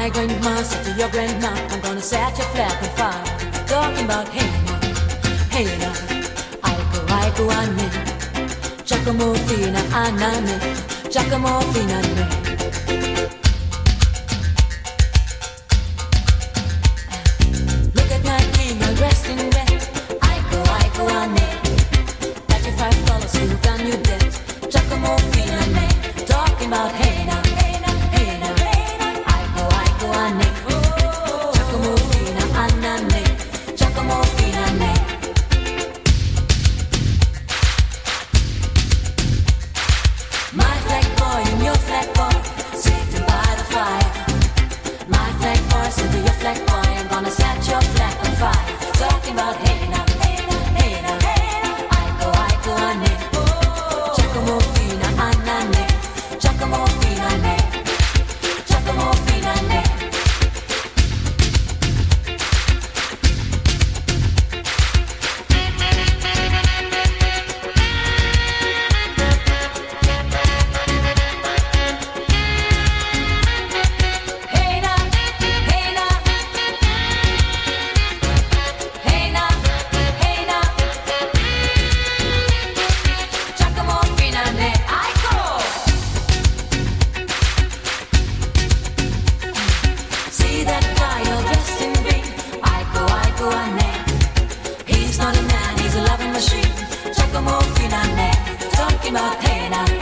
My grandma said to your grandma, I'm gonna set your flag on fire. Talking about hey now, aiko ane, Giacomo fina anane, Giacomo fina ne. Look at my king, all dressed in red, aiko ane, $95 you done you debt, Giacomo fina ne. Talking about hey now. He's not a man, he's a loving machine. Giacomo Finane, talking about hey now.